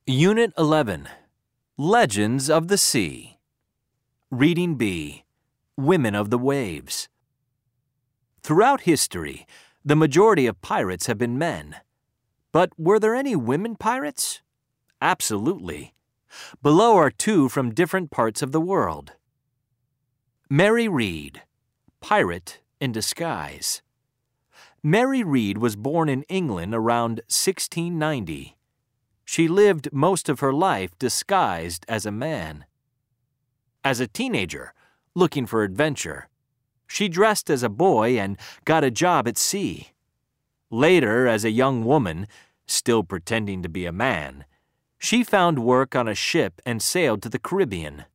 Unit 11, Legends of the Sea. Reading B, Women of the Waves. Throughout history, the majority of pirates have been men. But were there any women pirates? Absolutely. Below are two from different parts of the world. Mary Read, Pirate in Disguise. Mary Read was born in England around 1690. She lived most of her life disguised as a man. As a teenager, looking for adventure, she dressed as a boy and got a job at sea. Later, as a young woman, still pretending to be a man, she found work on a ship and sailed to the Caribbean.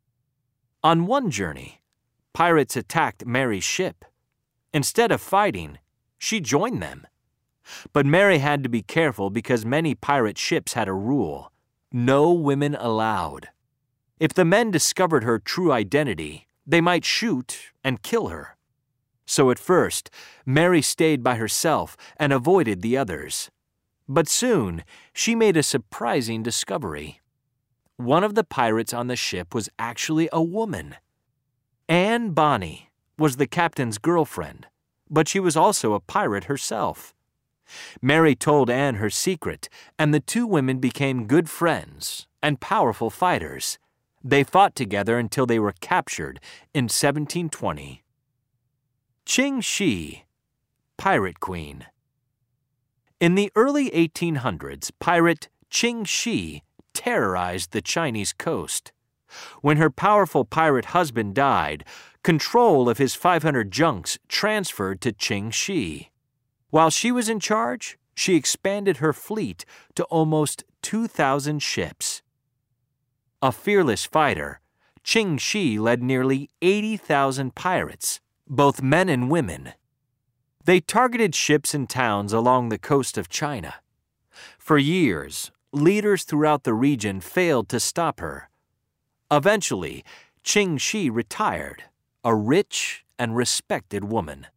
On one journey, pirates attacked Mary's ship. Instead of fighting, she joined them. But Mary had to be careful because many pirate ships had a rule: no women allowed. If the men discovered her true identity, they might shoot and kill her. So at first, Mary stayed by herself and avoided the others. But soon, she made a surprising discovery. One of the pirates on the ship was actually a woman. Anne Bonny was the captain's girlfriend, but she was also a pirate herself. Mary told Anne her secret, and the two women became good friends and powerful fighters. They fought together until they were captured in 1720. Ching Shih, Pirate Queen. In the early 1800s, pirate Ching Shih terrorized the Chinese coast. When her powerful pirate husband died, control of his 500 junks transferred to Ching Shih. While she was in charge, she expanded her fleet to almost 2,000 ships. A fearless fighter, Ching Shih led nearly 80,000 pirates, both men and women. They targeted ships and towns along the coast of China. For years, leaders throughout the region failed to stop her. Eventually, Ching Shih retired, a rich and respected woman.